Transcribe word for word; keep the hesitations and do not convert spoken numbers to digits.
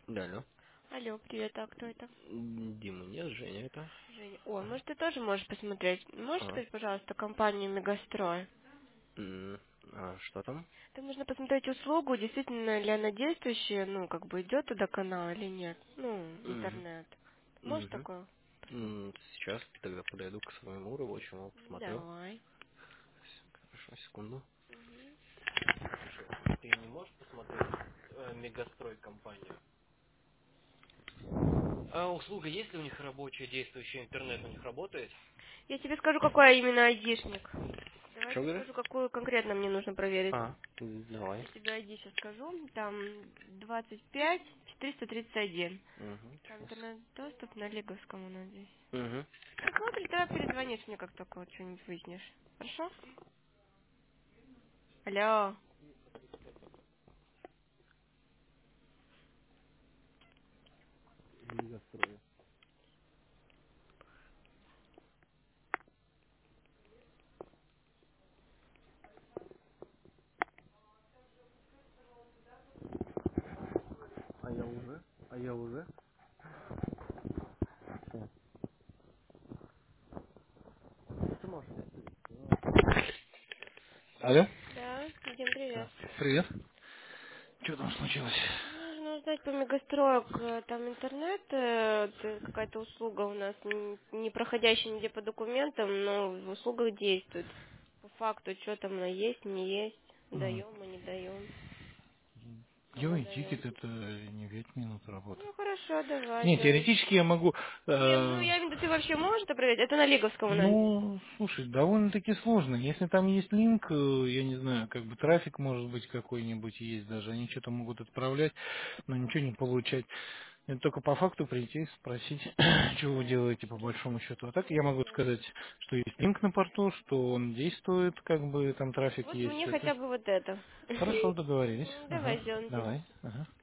Да, алло. Алло, привет, а кто это? М, Дима, нет, Женя это. Женя. О, может ты тоже можешь посмотреть? Можешь А, сказать, пожалуйста, компанию Мегастрой? м, а что там? Там нужно посмотреть услугу, действительно ли она действующая, ну, как бы идет туда канал или нет. Ну, Угу. интернет. Можешь Угу. такое посмотреть? М, Сейчас тогда подойду к своему рабочему, посмотрю. Давай. Хорошо, секунду. Мгм. Ты не можешь посмотреть э, Мегастрой компанию? А услуга есть ли у них рабочая, действующая, интернет у них работает? Я тебе скажу, какой именно айдишник. Давай Что тебе говоришь? скажу, какую конкретно мне нужно проверить. А, м, давай. Я тебе айди сейчас скажу. Там двадцать пять четыреста тридцать один. Угу, Там сейчас. интернет-доступ на Лиговском у нас здесь. Угу. Посмотри, тогда перезвонишь мне, как только вот что-нибудь выяснишь. Хорошо? Алло. Мегастрой. А я уже? А я уже? Всё. Ты можешь мне Алло? Да, Дим, А, привет. привет. Что там случилось? Нужно узнать по Мегастроек, э, там интернет, э, т- какая-то услуга у нас, н- не проходящая нигде по документам, но в услугах действует. По факту, что там она есть, не есть, М, даем, мы не даем, кому Делай даем. тикет, это не пять минут работы. Ну хорошо, давай, Не, делай. теоретически я могу... Не, ну э, я имею в виду, ты вообще можешь это проверить? Это на Лиговском у нас здесь. ну, слушай, довольно-таки сложно. Если там есть линк, э, я не знаю, как бы трафик может быть какой-нибудь есть даже, они что-то могут отправлять, но ничего не получать. Это только по факту прийти и спросить, что вы делаете по большому счету. А так я могу сказать, что есть линк на порту, что он действует, как бы там трафик Вот есть. мне Это хотя бы вот это. хорошо, договорились. Ну, Ага, давай сделаем тебе. давай. Ага.